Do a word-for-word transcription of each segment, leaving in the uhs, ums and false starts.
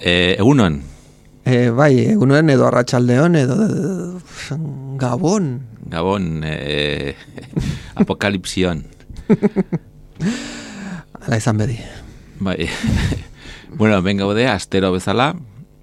E, egunon? E, bai, egunon edo arratsaldeon edo Gabon. Gabon, e, apokalipsion. Ala izan bedi. Bai, bueno, ben gaude, astero bezala,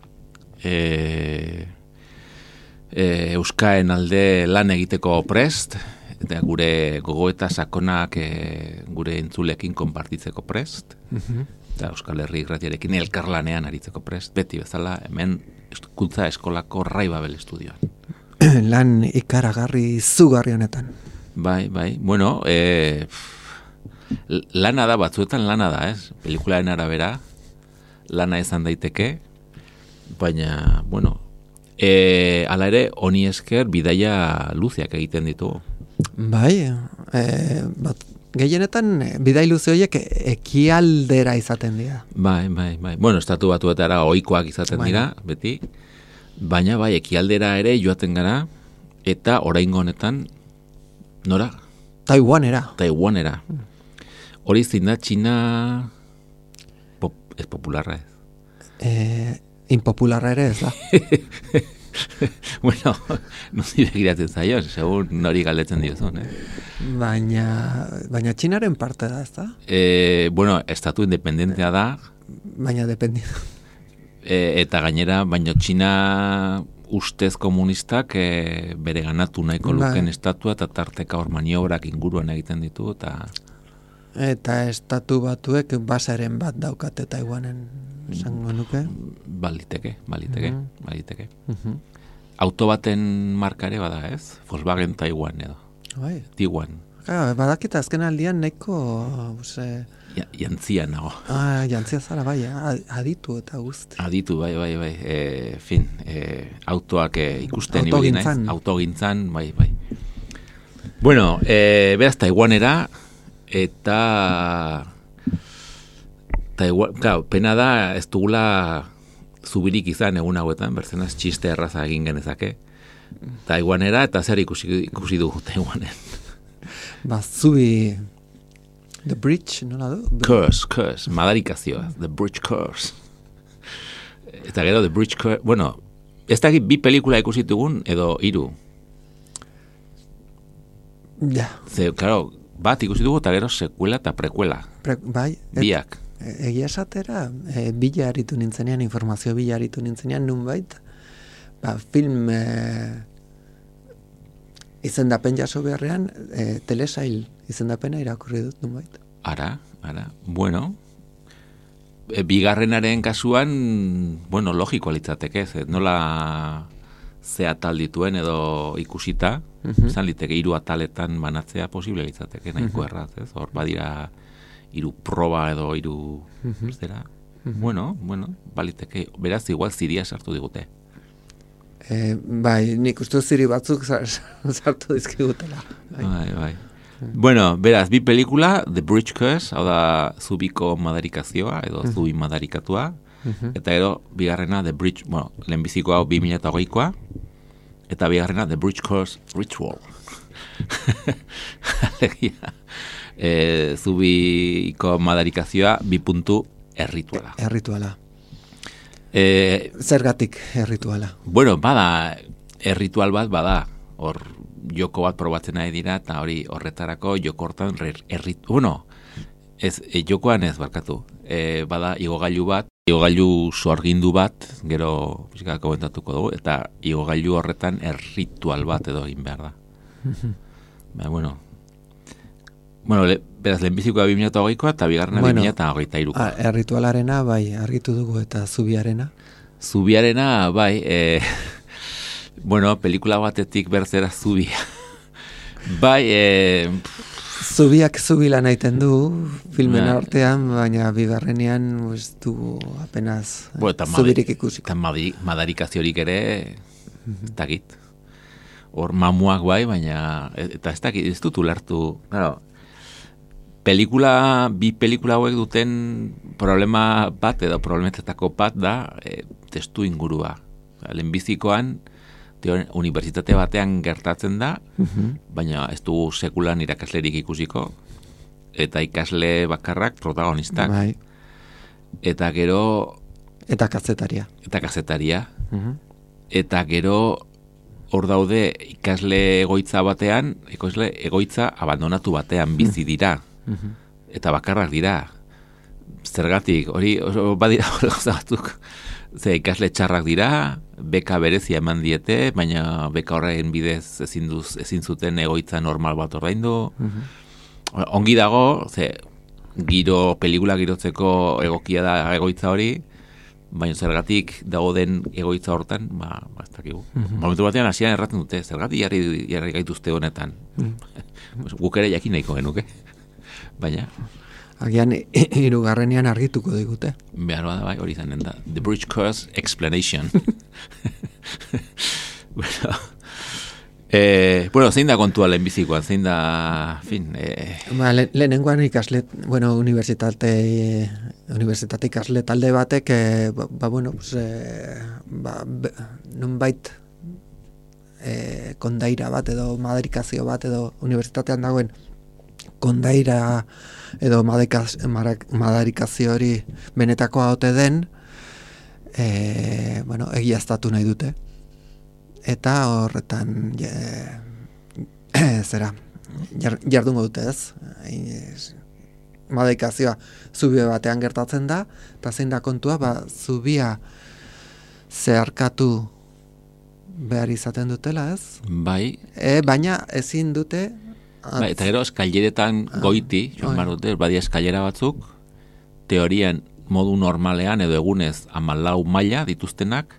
e, e, Euskaen alde lan egiteko prest, eta gure gogoeta sakonak e, gure entzulekin konpartitzeko prest, uh-huh. eta Euskal Herri irratiarekin elkarlanean aritzeko prest, beti bezala, hemen Kuntza Eskolako Raibabel estudioan. Lan ikaragarri zugarri honetan. Bai, bai, bueno, e, lana da, batzuetan lana da, ez? Pelikularen arabera, lana izan daiteke, baina, bueno, e, ala ere, honi esker, bidaia luziak egiten ditugu. Bai, e, bat, gehienetan bidai luze horiek ekialdera izaten dira. Bai, bai, bai. Bueno, estatu batuetara ohikoak izaten dira, beti, baina bai, ekialdera ere joaten gara, eta oraingo honetan, nora? Taiwanera. Taiwanera. Hori zein da, Txina pop, ez popularra ez? E, impopularra ere ez da. Bueno, no zire giratzen zaio, segun nori galdetzen diozun, eh? Baina, baina Txinaren parte da, ez da? E, bueno, estatu independentea da. Baina dependido. E, eta gainera, baina Txina ustez komunistak e, bere ganatu nahiko luken ba. Estatua eta tarteka hor maniobrak inguruan egiten ditu, eta... Eta estatu batuek basaren bat daukate Taiwanen, esango nuke? Baliteke, baliteke, uh-huh. baliteke. Uh-huh. Auto baten marka ere bada, ez? Volkswagen Taiwan edo. Bai. Taiwan. Claro, badakita azken aldian nahiko... Ose... Ja, jantzia nago. Ah, jantzia zara, bai, aditu eta guzti. Aditu, bai, bai, bai. E, fin, e, autoak e, ikusten ibili naiz. Autogintzan, bai, bai. Bueno, e, beraz Taiwanera, eta... Taiwan, claro, pena da ez dugula zubirik izan egun hauetan, berzenaz txiste erraza egin genezake. Taiwanera, eta zer ikusi, ikusi dugu Taiwanen. Ba, zubi... The Bridge, nola du? Curse, curse, madarikazioa, The Bridge Curse. Eta gero, The Bridge Curse, bueno, ez da bi pelikula ikusi dugun, edo hiru. Ja. Ze, claro, bat ikusi dugu, eta gero sekuela eta prekuela. Pre, bai. Biak. Et, egia esatera, e, bila aritu nintzenean, informazio bila aritu nintzenean, nunbait, ba, film... E, izendapen jaso beharrean, e, telesail izendapena irakurri dut nunbait. Ara, ara. Bueno, e, bigarrenaren kasuan, bueno, logiko litzateke, ez, nola ze atal dituen edo ikusita, uh-huh. izan liteke hiru ataletan banatzea posible litzateke, nahiko uh-huh. erraz, ez, hor badira hiru proba edo hiru uh-huh. zera. Uh-huh. Bueno, bueno, baliteke, beraz igual ziria sartu digute. E, bai, nik uste ziri batzuk sartu dizkigutela. Bai, bai. bai. Bueno, beraz, bi pelikula, The Bridge Curse, hau da zubiko madarikazioa, edo uh-huh. zubi madarikatua, uh-huh. eta edo bigarrena The Bridge, bueno, lehenbiziko hau bi mila eta hogeikoa, eta bigarrena The Bridge Curse Ritual. Alegia, e, zubiko madarikazioa bi puntu errituala. Errituala. E, Zergatik errituala? Bueno, bada, erritual bat bada, hor joko bat probatzen nahi dira, eta hori horretarako jokortan erritu, bueno, ez, e, jokoan ez barkatu, e, bada igogailu bat, igogailu sorgindu bat, gero pixka komentatuko dugu, eta igogailu horretan erritual bat edo egin behar da. Ba, bueno, bueno, le, beraz, lehenbizikoa bi mila eta hogeikoa, eta bigarrena bueno, bi mila eta hogeita irukoa. Erritualarena, bai, argitu dugu, eta zubiarena? Zubiarena, bai, e, bueno, pelikula batetik berzera zubia. Bai, e, zubiak zubila naiten du, filmen ba, artean, baina bigarrenean ez du apenas bueno, zubirik ikusiko. Eta madarikaziorik ere, ez dakit. Hor mamuak bai, baina, eta ez dakit, ez dut ulertu, claro, pelikula, bi pelikula hauek duten problema bat edo problemetetako bat da e, testu ingurua. Lehenbizikoan unibertsitate batean gertatzen da, uh-huh. baina ez du sekulan irakaslerik ikusiko, eta ikasle bakarrak protagonistak. Bai. Eta gero Eta kazetaria. Eta kazetaria. Uh-huh. Eta gero hor daude ikasle egoitza batean, ikasle egoitza abandonatu batean bizi dira. Uh-huh. Eta bakarrak dira. Zergatik, hori badira hori gauza batzuk. Ze ikasle txarrak dira, beka berezia eman diete, baina beka horren bidez ezin, duz, ezin zuten egoitza normal bat ordaindu. Uh-huh. Ongi dago, ze giro, pelikula girotzeko egokia da egoitza hori, baina zergatik dago den egoitza hortan, ba, ba ez dakigu. Uh-huh. Momentu batean hasian erraten dute, zergatik jarri, jarri gaituzte honetan. Uh-huh. Guk ere jakin nahiko genuke, baina... Agian hirugarrenean argituko digute. Behar bada bai, hori zanen da. The Bridge Curse Explanation. bueno, eh, bueno, zein da kontua lehenbizikoan, zein da, fin... Eh... Ba, le, lehenengoan ikasle, bueno, universitate, universitate ikasle talde batek, eh, ba, ba, bueno, pues, eh, ba, nonbait eh, kondaira bat edo madarikazio bat edo universitatean dagoen kondaira edo madarikazio hori benetakoa ote den, e, bueno, egiaztatu nahi dute. Eta horretan je, zera, jardungo dute ez. Madarikazioa zubi batean gertatzen da, eta zein da kontua, ba, zubia zeharkatu behar izaten dutela ez. Bai. E, baina ezin dute... Ba, eta gero eskaileretan goiti, joan behar dute, badia eskailera batzuk, teorian modu normalean edo egunez hamalau maila dituztenak,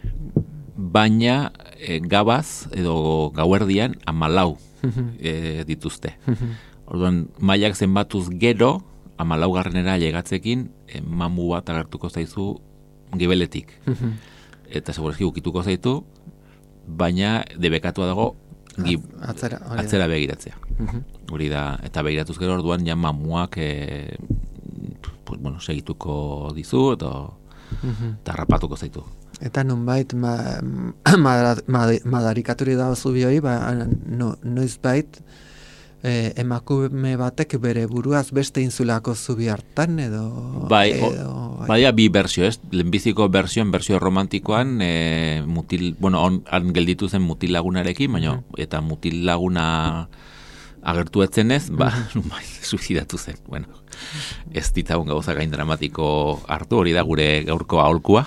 baina e, gabaz edo gauerdian hamalau e, dituzte. Orduan, mailak zenbatuz gero, hamalau garrenera llegatzekin, e, mamu bat agertuko zaizu gibeletik. Eta segurazki ukituko zaitu, baina debekatua dago Gi, atzera, atzera begiratzea. Hori uh-huh. da, eta begiratuz gero orduan ja mamuak e, pues, bueno, segituko dizu eta uh-huh. tarrapatuko zaitu. Eta nonbait ma, ma, ma, madarikaturi da zubi hori, ba, no, noiz bait e, emakume batek bere buruaz beste insulako zubi hartan edo... Bai, edo, o, badia bi bersio, ez? Lehenbiziko bersioen, bersio romantikoan, e, mutil, bueno, on, han gelditu zen mutil lagunarekin, baina, uh-huh. eta mutil laguna agertu etzenez, ba, uh-huh. bai, suizidatu zen. Bueno, ez ditzagun gauza gain dramatiko hartu, hori da gure gaurko aholkua.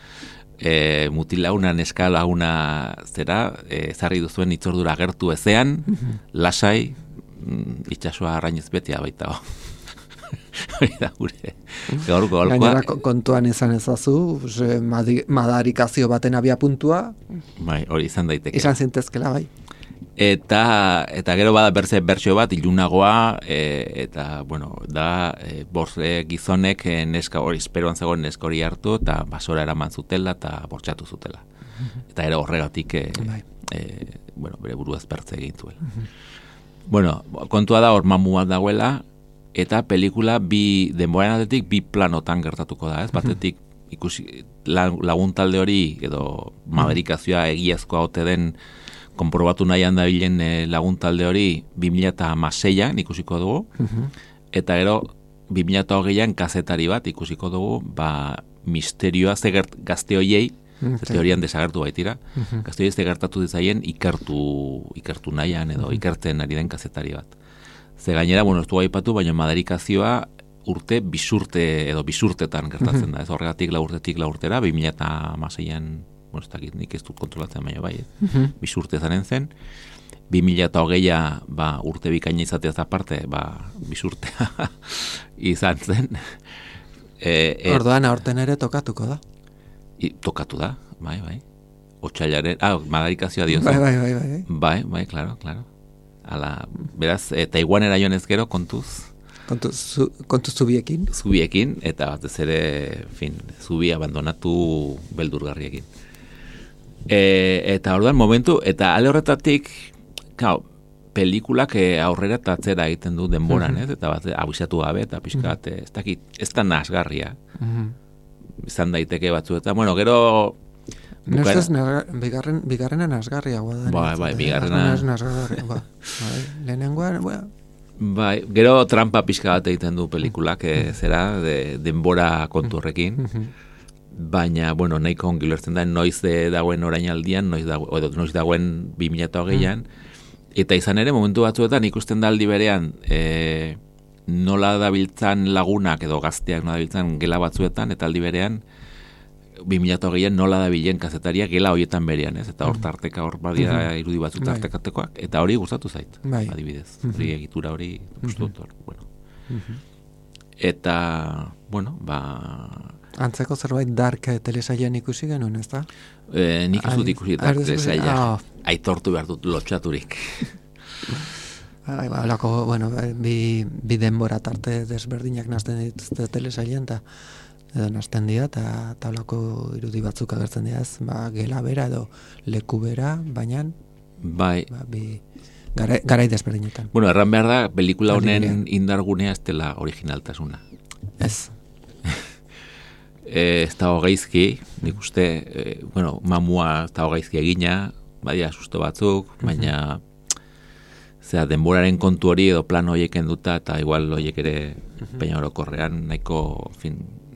E, mutil laguna, neska laguna zera, e, zarri duzuen itzordura agertu ezean, uh-huh. lasai, itxasua arrainez betea baita. Hori da gure gaurko aholkua. Gainera kontuan izan ezazu, madarikazio baten abia puntua. Bai, hori izan daiteke. Izan zintezkela, bai. Eta, eta gero bada berze bertsio bat, ilunagoa, e, eta, bueno, da, e, borze gizonek e, neska hori, esperoan zegoen neska hori hartu, eta basora eraman zutela, eta bortxatu zutela. Eta ero horregatik, e, bai. e, bueno, bere buruaz bertze egin zuela. Bueno, kontua da hor mamu bat dagoela, eta pelikula bi denboran aldetik bi planotan gertatuko da, ez? Batetik ikusi lagun talde hori edo madarikazioa egiazkoa ote den konprobatu nahian dabilen e, lagun talde hori bi mila hamaseian ikusiko dugu, uh-huh. eta gero bi mila hogeian kazetari bat ikusiko dugu, ba misterioa zegert gazte hoiei, okay. teorian desagertu baitira, uh-huh. gazte hoiei zegertatu dizaien ikertu ikertu nahian edo uh-huh. ikertzen ari den kazetari bat. Ze gainera, bueno, ez du aipatu, baina madarikazioa urte bisurte edo bisurtetan gertatzen da. Ez horregatik laurtetik laurtera, bi mila hamaseian, bueno, ez dakit nik ez dut kontrolatzen baina bai, uh-huh. bisurte zaren zen. bi mila hogeia ba, urte bikaina izateaz aparte, ba, bisurtea izan zen. E, e, Orduan, aurten ere tokatuko da. I, tokatu da, bai, bai. Otsailaren, ah, madarikazioa diozu. Bai, bai, bai, bai. Bai, bai, claro, claro. Ala, beraz, e, Taiwanera joanez gero, kontuz. Kontuz, zu, kontuz zubiekin. Zubiekin, eta batez ere, fin, zubi abandonatu beldurgarriekin. E, eta orduan momentu, eta ale horretatik, kao, pelikulak aurrera eta atzera egiten du denboran, uh-huh. ez? Eta bat, abisatu gabe, eta pixkat, uh-huh. ez dakit, ez da nasgarria. Uh-huh. Izan daiteke batzu, eta, bueno, gero... Nestez, bigarren, bigarrena nasgarria guada. Bai, bai, bigarrena... Nasgarria, bai. Lehenengoan, bai. Bai, gero trampa pixka bat egiten du pelikulak, eh, zera, de, denbora konturrekin. baina, bueno, nahiko ongi ulertzen da, noiz de, dagoen orainaldian, noiz, dago, edo, noiz dagoen bi mila hogeian, mm. eta izan ere, momentu batzuetan ikusten da aldi berean, e, nola dabiltzan lagunak edo gazteak nola dabiltzan gela batzuetan, eta aldi berean, bi mila hogeian nola dabilen kazetaria gela horietan berean, ez? Eta hor tarteka hor badia mm-hmm. irudi batzu tartekatekoak, eta hori gustatu zait, bai. Adibidez. Mm-hmm. Hori egitura hori, gustut hor, bueno. Mm-hmm. Eta, bueno, ba... Antzeko zerbait dark telesailean ikusi genuen, ez da? E, nik ez dut ikusi dark telesaila. Oh. Aitortu behar dut lotxaturik. Bai, ba, lako, bueno, bi, bi denbora tarte desberdinak nazten dituzte telesailean, eta edo nazten dira, eta taulako irudi batzuk agertzen dira, ez, ba, gela bera edo leku bera, baina bai. Ba, bi garai, garai desberdinetan. Bueno, erran behar da, pelikula honen indargunea ez dela originaltasuna. Ez. e, ez dago gaizki, nik uste, e, bueno, mamua ez dago gaizki egina, badia susto batzuk, baina uh-huh. Zera, denboraren kontu hori edo plan horiek enduta, eta igual horiek ere uh-huh. peina orokorrean nahiko, fin,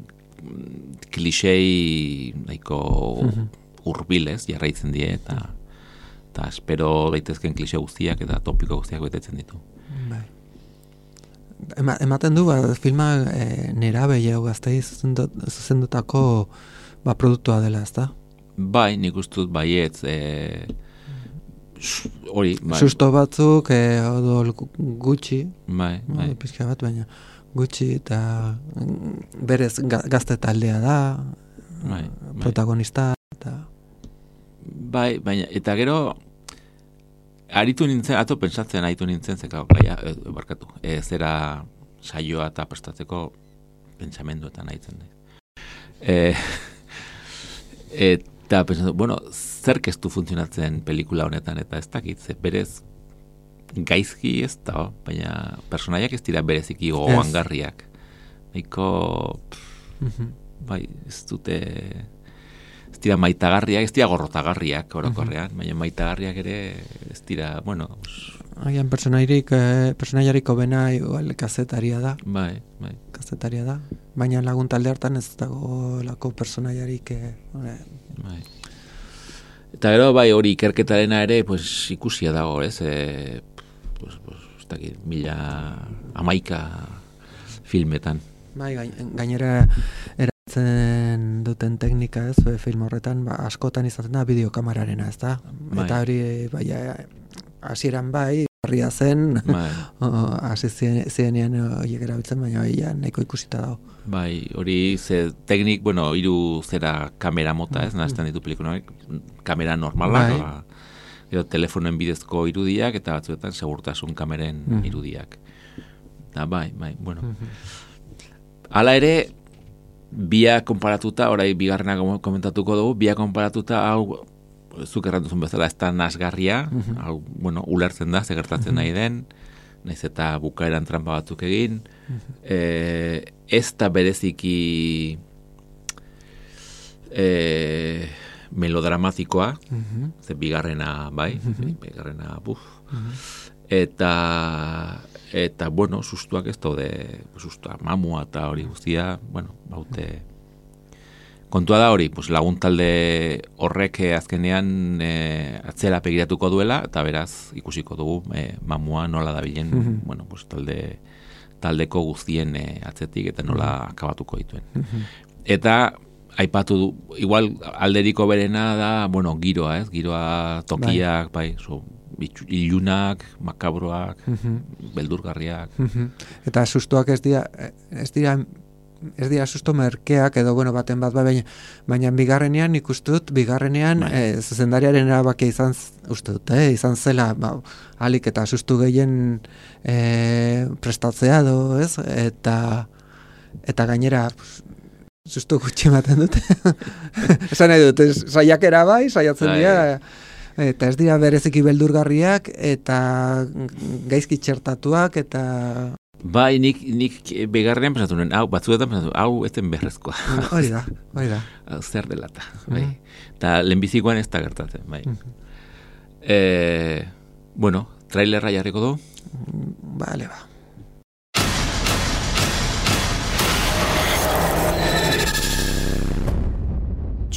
klixei nahiko uh-huh. urbilez jarraitzen die, eta eta espero daitezken klixe guztiak eta topiko guztiak betetzen ditu. Bai. Ema, ematen du, ba, filma e, nerabe jau gaztei zuzendutako ba, produktua dela, ez da? Bai, nik ustut baietz, e, hori, bai. Susto batzuk, e, odol gutxi, bai, bai. Pizka bat, baina gutxi, eta berez gazte taldea da, bai, protagonista, eta... Bai, baina, eta gero, aritu nintzen, ato pentsatzen aritu nintzen, zeka, baina, e, barkatu, e, zera saioa eta prestatzeko pentsamenduetan haitzen. E, eta pentsatu, bueno, zerk ez du funtzionatzen pelikula honetan, eta ez dakit, ze berez gaizki ez da, baina personaiak ez dira bereziki gogoangarriak. Nahiko, mm-hmm. bai, ez dute... Ez dira maitagarriak, ez dira gorrotagarriak orokorrean, uh-huh. baina maitagarriak ere ez dira, bueno... Agian personairik, eh, personaiariko bena igual kazetaria da. Bai, bai. Kazetaria da. Baina lagun talde hartan ez dago lako personaiarik... Eh, bai. Eta gero, bai, hori ikerketarena ere, pues, ikusia dago, ez? E, pues, pues, ez dakit, mila amaika filmetan. Bai, gainera... Zen duten teknika ez, film horretan, ba, askotan izaten da bideokamerarena, ez da? Bai. Eta hori, bai, hasieran bai, horria zen, bai. hasi zienean horiek erabiltzen, baina bai, nahiko ikusita dago. Bai, hori ze teknik, bueno, hiru zera kamera mota, ez, nazten ditu pelikunak, kamera normalak, bai. ba, edo telefonoen bidezko irudiak, eta batzuetan segurtasun kameren mm. irudiak. Da, bai, bai, bueno. Mm-hmm. Hala ere, bia konparatuta, orai bigarrena komentatuko dugu, bia konparatuta, hau, zuk errantuzun bezala, ez da nasgarria, uh-huh. hau, bueno, ulertzen da, zegertatzen uh-huh. nahi den, nahiz eta bukaeran trampa batzuk egin, uh-huh. e, ez da bereziki e, melodramatikoa, uh-huh. ze bigarrena, bai, uh-huh. bigarrena, buf, uh-huh. eta... Eta, bueno, sustuak ez daude, sustua, mamua eta hori guztia, bueno, baute... Kontua da hori, pues, lagun talde horrek azkenean e, atzera pegiratuko duela, eta beraz ikusiko dugu e, mamua nola dabilen, mm-hmm. bueno, pues, talde, taldeko guztien e, atzetik eta nola akabatuko dituen. Mm-hmm. Eta, aipatu du, igual alderiko berena da, bueno, giroa, ez? Giroa tokiak, bai, bai so, ilunak, makabroak, uh-huh. beldurgarriak. Uh-huh. Eta sustoak ez dira, ez dira, ez dira susto merkeak, edo, bueno, baten bat, baina, baina bigarrenean ikustut, bigarrenean, bai. eh, zuzendariaren erabakia izan, uste dut, eh, izan zela, ba, alik eta sustu gehien eh, prestatzea, do, ez? Eta, eta gainera, sustu gutxi ematen dute. Esan nahi dut, saiakera bai, saiatzen dira, eta ez dira bereziki beldurgarriak, eta gaizki txertatuak, eta... Bai, nik, nik begarrean pensatu nuen, hau, batzuetan pensatu, hau ez den berrezkoa. Hori da, hori da. Zer delata, bai. Eta mm. lehenbizikoan ez da gertatzen, bai. Mm. Eh, bueno, trailerra jarriko du? Bale, ba.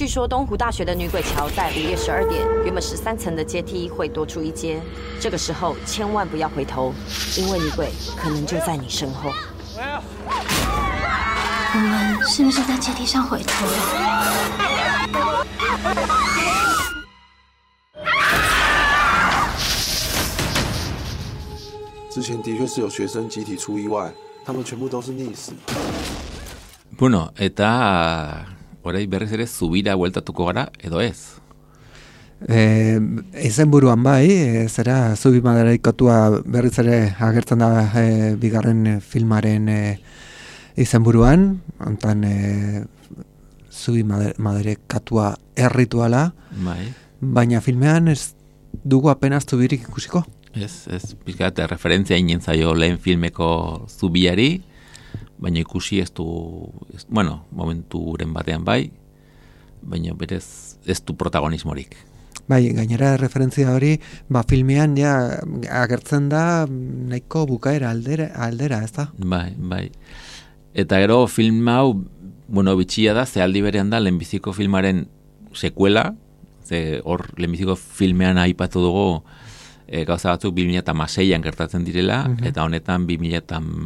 据说东湖大学的女鬼桥在午夜十二点，原本十三层的阶梯会多出一阶，这个时候千万不要回头，因为女鬼可能就在你身后。 我们是不是在阶梯上回头了？ 之前的确是有学生集体出意外，他们全部都是溺死。 Bueno, eta orain berriz ere zubira bueltatuko gara, edo ez? E, izen buruan bai, e, zera zubi madarikatua berriz ere agertzen da e, bigarren filmaren e, izen buruan, ontan e, zubi madarikatua errituala, bai. Baina filmean ez dugu apenas zubirik ikusiko. Ez, ez, pizkat, referentzia inen zaio lehen filmeko zubiari, baina ikusi ez du, ez, bueno, momenturen batean bai, baina berez ez du protagonismorik. Bai, gainera referentzia hori, ba filmean ja agertzen da nahiko bukaera aldera, aldera, ez da? Bai, bai. Eta gero film hau, bueno, bitxia da, ze aldi berean da, lehenbiziko filmaren sekuela, ze hor lehenbiziko filmean aipatu dugu, E, gauza batzuk bi mila hamaseian gertatzen direla, uh-huh. eta honetan bi mila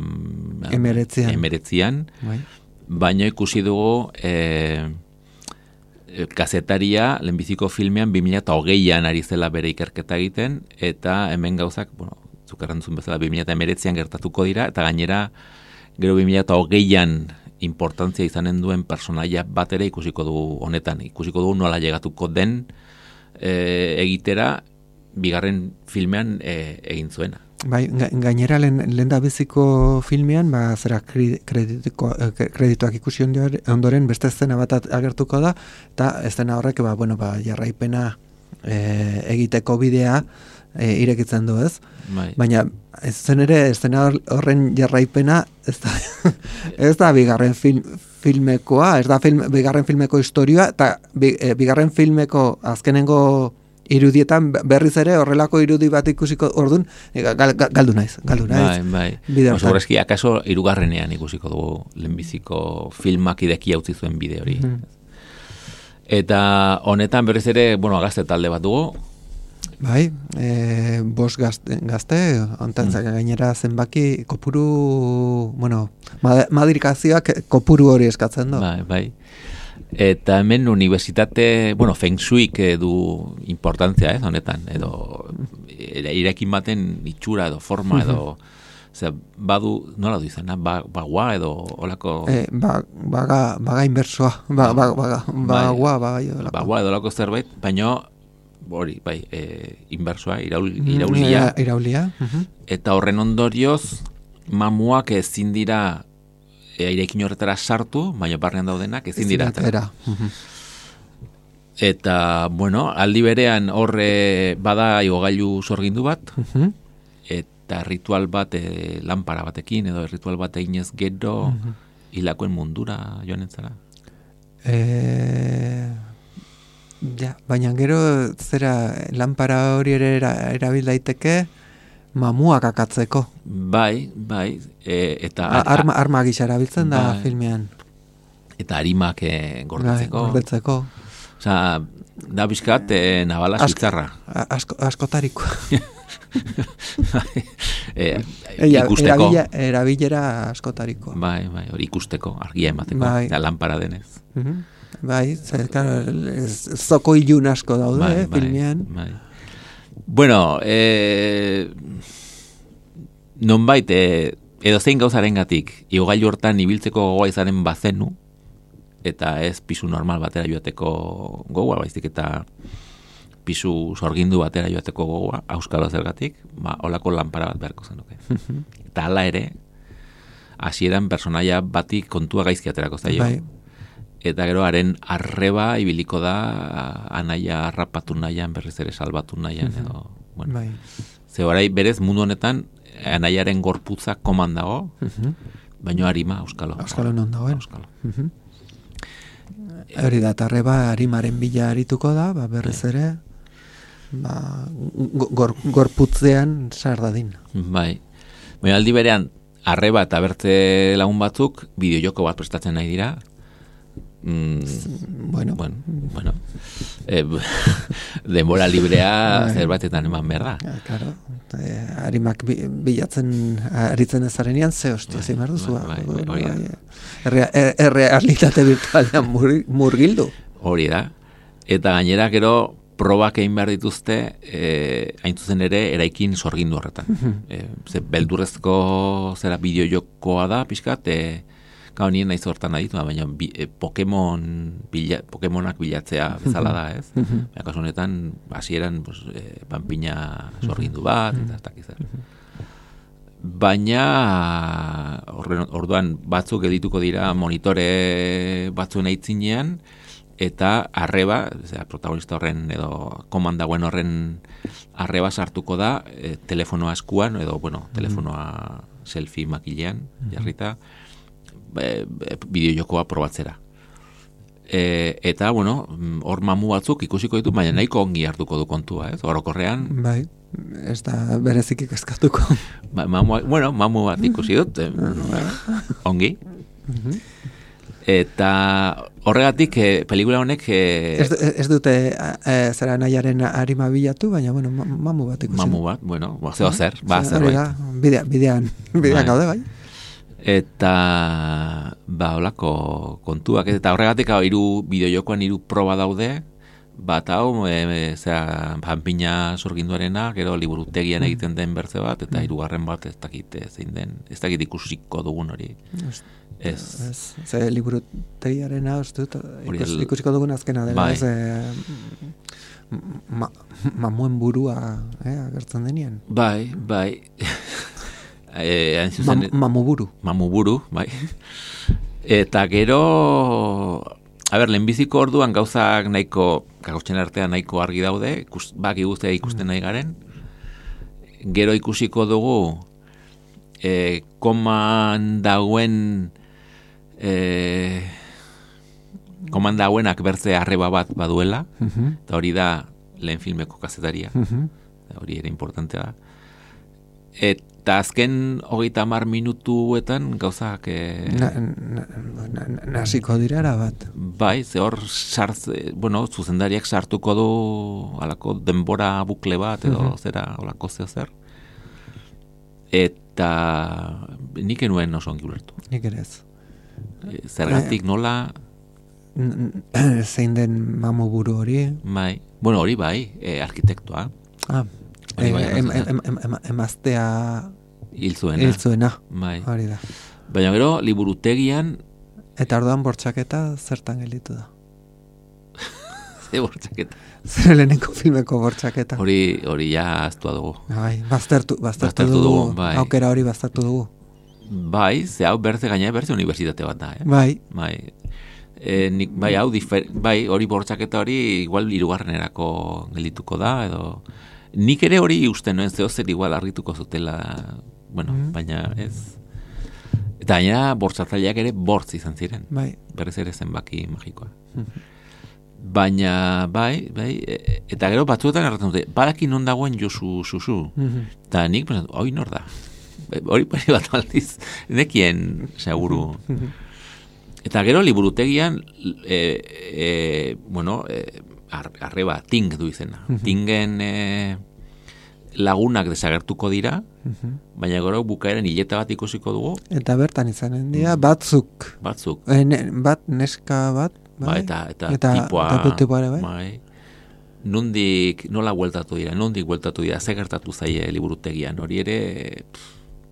emeretzian, bai. Baina ikusi dugu e, e, kazetaria lehenbiziko filmean bi mila hogeian ari zela bere ikerketa egiten, eta hemen gauzak, bueno, zuk errantzun bezala bi mila emeretzian gertatuko dira, eta gainera gero bi mila hogeian importantzia izanen duen personaia bat ere ikusiko dugu honetan, ikusiko dugu nola llegatuko den e, egitera, bigarren filmean e, egin zuena. Bai, gainera lehen, lehen da biziko filmean, ba, zera kredituko, kredituak ikusi ondoren beste eszena bat agertuko da, eta eszena horrek, ba, bueno, ba, jarraipena e, egiteko bidea e, irekitzen du, ez? Bai. Baina, ez zen ere, eszena horren jarraipena, ez da, ez da bigarren film, filmekoa, ez da film, bigarren filmeko historia, eta bi, e, bigarren filmeko azkenengo irudietan berriz ere horrelako irudi bat ikusiko ordun gal, gal, galdu naiz, galdu naiz. Bai, bai. Segurazki, akaso hirugarrenean ikusiko dugu lehenbiziko filmak ideki utzi zuen bide hori. Mm-hmm. Eta honetan berriz ere, bueno, gazte talde bat dugu. Bai, e, bos gazte, gazte ontan mm. gainera zenbaki kopuru, bueno, madirikazioak kopuru hori eskatzen du. Bai, bai. Eta hemen unibertsitate, bueno, Feng Shuik du importantzia, ez, honetan, edo irekin baten itxura edo forma edo, Osea, badu, nola du izan, ba, bagua edo olako... Eh, ba, baga, baga inbersoa, ba, ba, baga, bagua, baga olako. Bagua edo olako zerbait, baina hori, bai, e, inbersoa, iraul, iraulia. Iraulia. Uh-huh. Eta horren ondorioz, mamuak ezin dira airekin horretara sartu, baina barnean daudenak ezin dira. Uh-huh. Eta, bueno, aldi berean horre bada igogailu sorgindu bat, uh-huh. eta ritual bat, e, lanpara batekin, edo ritual bat eginez gero uh-huh. hilakoen mundura joan entzara. E... Ja, baina gero zera lanpara hori ere erabil daiteke mamuak akatzeko. Bai, bai. E, eta a, arma, arma gisa erabiltzen da bai, filmean. Eta arimak e, gordetzeko. Bai, gordetzeko. Osea, da bizkat e, nabala suitzarra. Asko, askotariko. e, ikusteko. Erabila, erabilera askotariko. Bai, bai, hori ikusteko, argia emateko. Bai. Da lanpara denez. Uh-huh. Bai, zer, claro, zoko ilun asko daude, bai, eh, bai, filmean. Bai. Bueno, eh, nonbait, eh, edo zein gauzaren gatik, igogailu hortan ibiltzeko gogoa izaren bazenu, eta ez pisu normal batera joateko gogoa, baizik eta pisu sorgindu batera joateko gogoa, auskalo zergatik, ba, olako lanpara bat beharko zenuke. Eta hala ere, hasieran personaia batik kontua gaizki aterako zaio. Bai. Eta gero haren arreba ibiliko da anaia harrapatu nahian, berriz ere salbatu nahian, edo, bueno. Bai. Ze orai berez mundu honetan anaiaren gorputza koman dago, uh-huh. baino harima auskalo. Auskalo non dagoen. Auskalo. Uh-huh. Hori da, arreba harimaren bila arituko da, ba, berriz ere, ba, gor, gorputzean sardadin. Bai. Baina aldi berean, arreba eta bertze lagun batzuk, bideojoko bat prestatzen nahi dira, Mm, bueno. bueno, bueno. E, denbora librea zerbatetan eman behar da. Ja, claro. E, arimak bi, bilatzen aritzen ezarenean ze hostia zein behar duzu. Bai, bai, hori da. Errealitate virtualean murgildu. Hori da. Eta gainera gero probak egin behar dituzte, eh, hain zuzen ere, eraikin sorgindu horretan. eh, ze beldurrezko zera bideojokoa da, pixkat, eh, gau nien naiz hortan aditu, baina bi, eh, Pokemon bila, Pokemonak bilatzea bezala da, ez? Baina kasu honetan, hasieran pues, eh, panpina sorgindu bat, eta ez dakiz zer. Baina, orren, orduan batzuk edituko dira monitore batzuen aitzinean, eta arreba, zera, protagonista horren edo komandagoen horren arreba sartuko da e, telefonoa eskuan, edo, bueno, telefonoa selfie makilean, jarrita, e, e, bideojokoa probatzera. E, eta, bueno, hor mamu batzuk ikusiko ditu, baina nahiko ongi hartuko du kontua, ez? Orokorrean. Bai, ez da berezik ikaskatuko. Ba, mamu, bueno, mamu bat ikusi dut, eh, ongi. Eta horregatik eh, pelikula honek eh, ez, ez dute eh, zera nahiaren arima bilatu, baina bueno, mamu bat ikusi. Mamu bat, bueno, zeo zer, ba, zerbait. Bidea, bidean, bidean gaude, bai. Eta ba, holako kontuak, eta horregatik hau hiru bideojokoan hiru proba daude, bat hau, e, e, zera, panpina sorginduarena, gero liburutegian egiten den bertze bat, eta hirugarren bat ez dakit zein den, ez dakit ikusiko dugun hori. Ez. Ez, ze liburutegiarena, ez dut, ikus, ikusiko dugun azkena dela, bai. Ez, e, ma, mamuen burua, eh, agertzen denien. Bai, bai. e, zuzen, Ma, mamuburu. Mamuburu, bai. Eta gero, a ber, lehenbiziko orduan gauzak nahiko, gautzen artean nahiko argi daude, ikus, baki guztia ikusten nahi garen. Gero ikusiko dugu, e, koman dagoen, e, koman dagoenak bertze arreba bat baduela, Uh-huh. eta hori da lehen filmeko kazetaria, Uh-huh. hori ere importantea da. Eta azken hogeita hamar minutuetan gauzak... E, na, na, na, nasiko dirara bat. Bai, ze hor sartze, bueno, zuzendariak sartuko du alako denbora bukle bat, edo uh-huh. zera, olako zeo zer. Eta nik enuen oso ongi ulertu. Nik ere ez. E, zergatik nola... Zein den mamu buru hori? Bai, bueno, hori bai, e, arkitektoa. Ah, Hori bai, em, em, em, em, emaztea hil zuena. hil zuena. Bai. Hori da. Baina gero, liburutegian, Eta orduan bortxaketa zertan gelditu da. ze bortxaketa. Zer lehenengo filmeko bortxaketa. Hori, hori ja aztua dugu. Bai, baztertu, baztertu, Baztertu dugu, dugu, bai. aukera hori baztertu dugu. Bai, ze hau bertze gaina bertze unibertsitate bat da, eh? Bai, Bai. E, nik, bai, hau, difer, bai, hori bortxaketa hori igual hirugarrenerako geldituko da, edo... Nik ere hori uste noen zeo zer igual argituko zutela, bueno, Mm. baina ez... Eta gainera bortxatzaileak ere bortz izan ziren. bai. Berriz ere zenbaki magikoa. Baina, bai, bai, e, eta gero batzuetan erraten dute, badaki non dagoen Josu Susu. Mhm. Eta nik, pensatu, hoi nor da? Hori pari bat aldiz, nekien seguru. Eta gero liburutegian, e, e, bueno, e, ar, arreba, ting du izena. Tingen e, lagunak desagertuko dira, baina gero bukaeren hileta bat ikusiko dugu, Eta bertan izanen dira batzuk. batzuk. E, ne, bat neska bat, bai? Ba, eta, eta, eta tipoa, eta tipoa ere, bai? bai. Nondik, nola bueltatu dira, nondik bueltatu dira, ze gertatu zaie liburutegian, hori ere... Pff,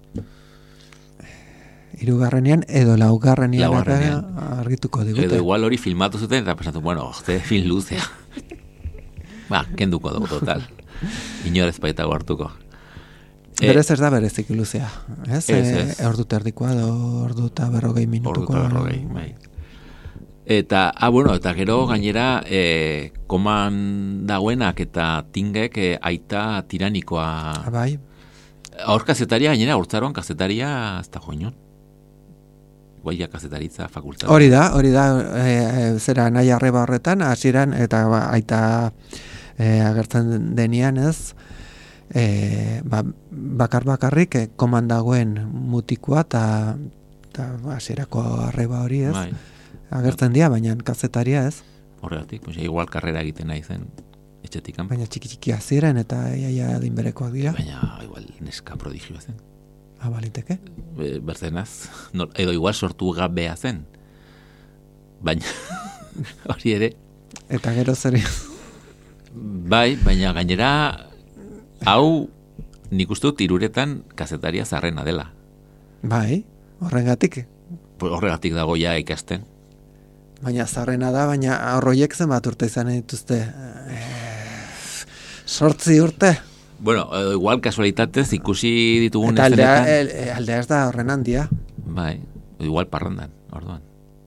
Hirugarrenean edo laugarrenean, Laugarrenean. ere argituko digute. edo igual hori filmatu zuten, eta pensatu, bueno, ze film luzea. Ba, kenduko dugu total. Inor ez baitago hartuko. Berez ez da berezik luzea. Ez, Ez, E, ez. ordu terdikoa edo ordu eta berrogei minutuko. Ordu eta berrogei, bai. Eta, ah, bueno, eta gero gainera e, koman dagoenak eta tingek e, aita tiranikoa. Ah, bai, Hor kazetaria gainera, hortzaroan kazetaria ez da joinon. Guaia kazetaritza fakultatea. hori da, hori da, e, e, zera nahi arreba horretan, hasieran eta ba, aita e, agertzen denean ez, e, ba, bakar bakarrik e, koman dagoen mutikoa eta hasierako arreba hori ez. Bai. agertzen dira, baina kazetaria ez. Horregatik, pues, igual karrera egiten nahi zen etxetikan. Baina txiki-txikia ziren eta iaia dinberekoak dira. Baina igual neska prodigioa zen. Ah, baliteke? E, berzenaz, no, edo igual sortu gabea zen. Baina, hori ere. Eta gero zer. Bai, baina gainera, hau nik uste dut iruretan kazetaria zarrena dela. Bai, horregatik. Horregatik dago ja ikasten. Baina zarrena da, baina horroiek zenbat urte izan dituzte. E, sortzi urte. Bueno, igual kasualitatez ikusi ditugun eta aldea, eszenetan. el, aldea ez da horren handia. Bai, igual parrandan, orduan.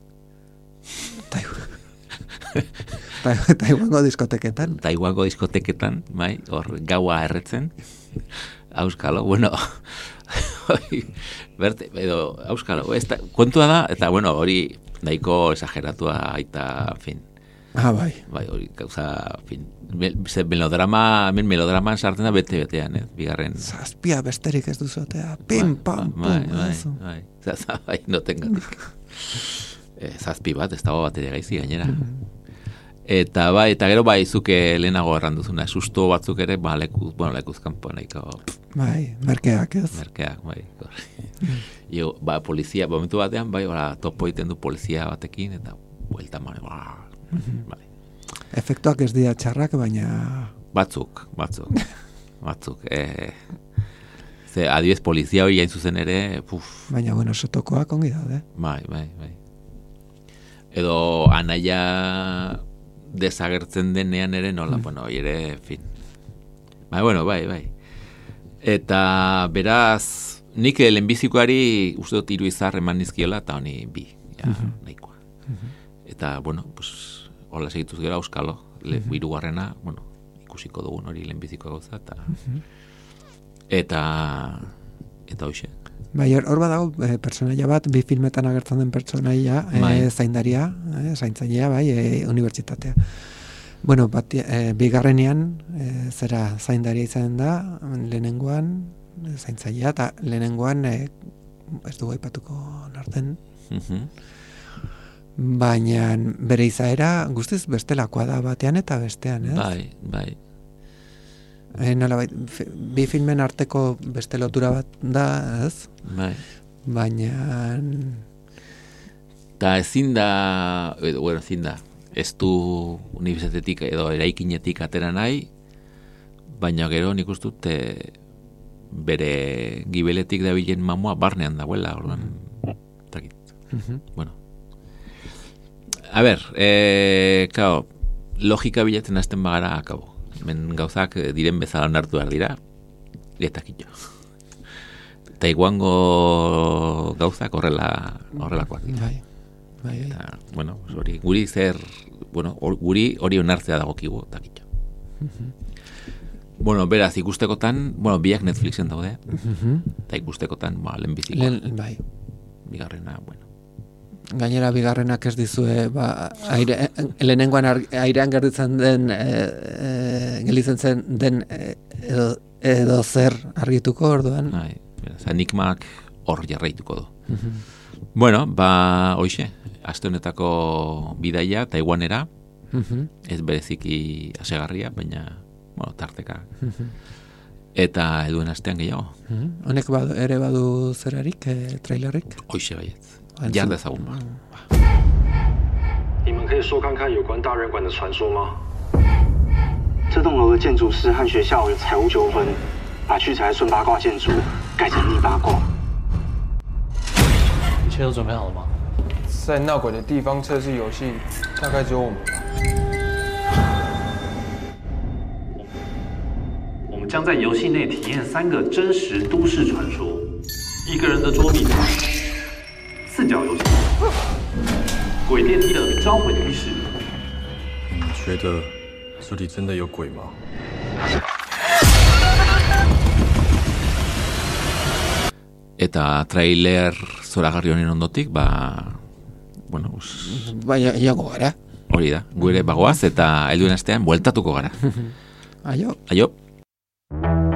Taiwango diskoteketan. Taiwango diskoteketan, bai, hor gaua erretzen. Auskalo, bueno, berte, edo, auskalo, ez da, kontua da, eta bueno, hori nahiko exageratua aita, fin. Ah, bai. Bai, hori, gauza, fin, ze melodrama, hemen melodraman sartzen da bete-betean, eh, bigarren. Zazpia besterik ez duzotea, pim, pam, pum. Bai, bai, bai, bai, bai, no tengatik. eh, zazpi bat, ez dago bateria gaizi gainera. Eta bai, eta gero bai, zuke lehenago erranduzuna, susto batzuk ere, ba, lekuz, bueno, lekuz kanpo nahiko. Bai, merkeak ez. Merkeak, bai. Jo, ba, polizia, momentu batean, bai, ora, topo egiten du polizia batekin, eta buelta mare, ba, bai. Efektuak ez dira txarrak, baina... Batzuk, batzuk, batzuk. Eh, ze, adibidez, polizia hori hain zuzen ere, puf. Baina, bueno, sotokoak ongi daude. Bai, bai, bai. Edo, anaia desagertzen denean ere nola, mm. bueno, ere, fin. Bai, bueno, bai, bai. Eta, beraz, nik lehenbizikoari uste dut hiru izar eman nizkiola, eta honi bi, ja, mm-hmm. nahikoa. Mm-hmm. Eta, bueno, pues, hola segituz gero auskalo, le, mm-hmm. hirugarrena, bueno, ikusiko dugun hori lehenbiziko gauza, eta, mm-hmm. eta, eta hoxe. Bai, hor badago e, personaia bat, bi filmetan agertzen den personaia, e, zaindaria, e, zaintzailea, bai, e, unibertsitatea. Bueno, bat, e, bigarrenean, e, zera zaindaria izan da, lehenengoan, e, zaintzailea, eta lehenengoan, e, ez du aipatuko nartzen, mm-hmm. baina bere izaera guztiz bestelakoa da batean eta bestean, ez? Bai, bai. E, nola bai, bi filmen arteko beste lotura bat da, ez? Bai. Baina... Ta ezin da, edo, bueno, ezin da, ez du unibertsitatetik edo eraikinetik atera nahi, baina gero nik uste dut bere gibeletik dabilen mamua barnean dagoela, orduan, takit. Mm-hmm. Bueno. A ber, eh, kao, logika bilatzen hasten bagara akabo. Men gauzak diren bezala onartu behar dira, eta kito. Taiwango gauzak horrela horrelakoak dira. Bai, bai, bai. Eta, bueno, hori, guri zer, bueno, or, guri hori onartzea dagokigu, eta kito. Mm-hmm. Bueno, beraz, ikustekotan, bueno, biak Netflixen daude, mm-hmm. eta ikustekotan, ba, lehenbizikoa. Len, bai. Bigarrena, bueno. Gainera bigarrenak ez dizue, ba, aire, lehenengoan airean gerditzen den, e, e, gelditzen zen den e, edo, edo zer argituko orduan. Bai, beraz, enigmak hor jarraituko du. Mm-hmm. Bueno, ba, hoxe, aste honetako bidaia, Taiwanera, mm-hmm. ez bereziki asegarria, baina, bueno, tarteka. Mm-hmm. Eta eduen astean gehiago. Mm-hmm. Honek badu, ere badu zerarik, e, trailerrik? Hoxe baietz. jaar的zagun吧。 你们可以说看看有关大人馆的传说吗？ 这栋楼的建筑师和学校有财务纠纷，把聚财顺八卦建筑改成逆八卦。 一切都准备好了吗？ 在闹鬼的地方测试游戏，大概只有我们吧。 我们将在游戏内体验三个真实都市传说：一个人的捉迷藏。 四角游戏，鬼电梯的招魂仪式。 你觉得这里真的有鬼吗？ Eta trailer zoragarri honen ondotik, ba, bueno, us... Baina, iago gara. Hori da, gure bagoaz eta helduen astean bueltatuko gara. Aio. Aio.